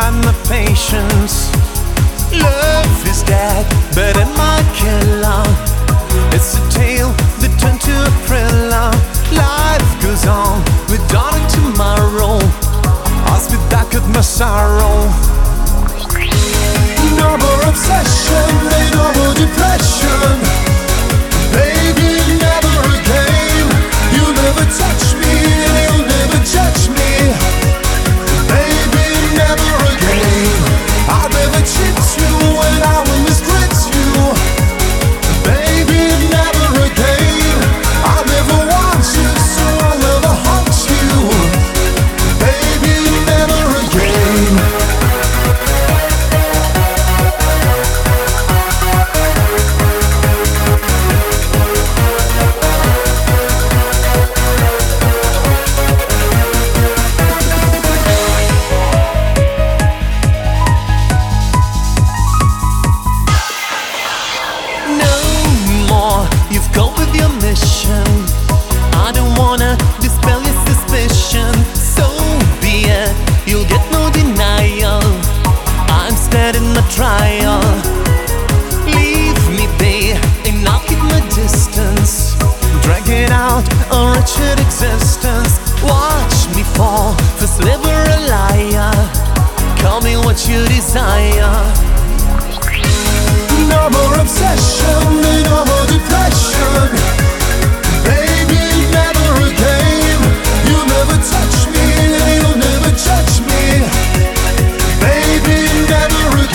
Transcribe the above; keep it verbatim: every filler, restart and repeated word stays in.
and my patience. Love is dead, but am I killer? It's a tale that turned to a thriller. Life goes on with dawn and tomorrow. Ask me back at my sorrow. No more obsession, no more depression. Baby, never again. You'll never touch me, you'll never judge me. Baby, never again. I'll never cheat you and I will mistreat you. Baby, never again. I'll never want you, so I'll never haunt you. Baby, never again. You've coped with your mission. I don't wanna dispel your suspicion. So be it, you'll get no denial. I'm standing my trial. Leave me be, and I'll keep my distance. Dragging out a wretched existence. Watch me fall, for sliver a liar. Call me what you desire. No more obsession, no more depression. Baby, never again. You'll never touch me, you'll never judge me. Baby, never again.